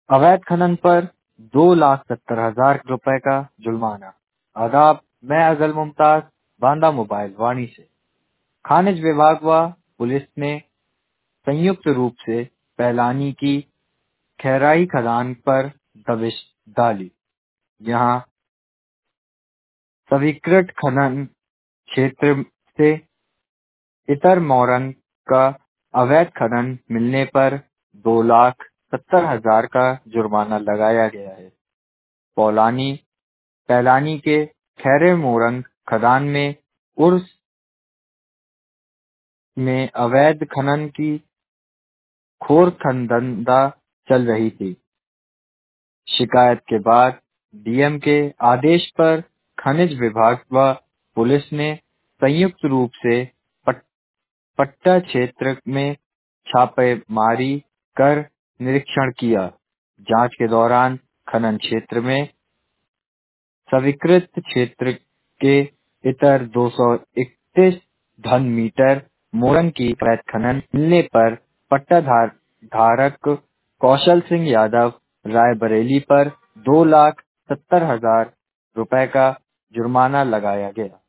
अवैध खनन पर 2,70,000 रुपए का जुर्माना। आदाब, मैं अजल मुमताज, बांदा मोबाइल वाणी से। खनिज विभाग व पुलिस ने संयुक्त रूप से पैलानी की खैराई खदान पर दबिश डाली। यहाँ स्वीकृत खनन क्षेत्र से इतर मोरंग का अवैध खनन मिलने पर 2,70,000 का जुर्माना लगाया गया है। पैलानी के खैरे मोरंग खदान में उर्स में अवैध खनन की खोर-खदान चल रही थी। शिकायत के बाद डीएम के आदेश पर खनिज विभाग व पुलिस ने संयुक्त रूप से पट्टा क्षेत्र में छापेमारी कर निरीक्षण किया। जांच के दौरान खनन क्षेत्र में स्वीकृत क्षेत्र के इतर 231 घन मीटर मोरंग की अवैध खनन मिलने पर पट्टा धारक कौशल सिंह यादव रायबरेली पर 2,70,000 रुपए का जुर्माना लगाया गया।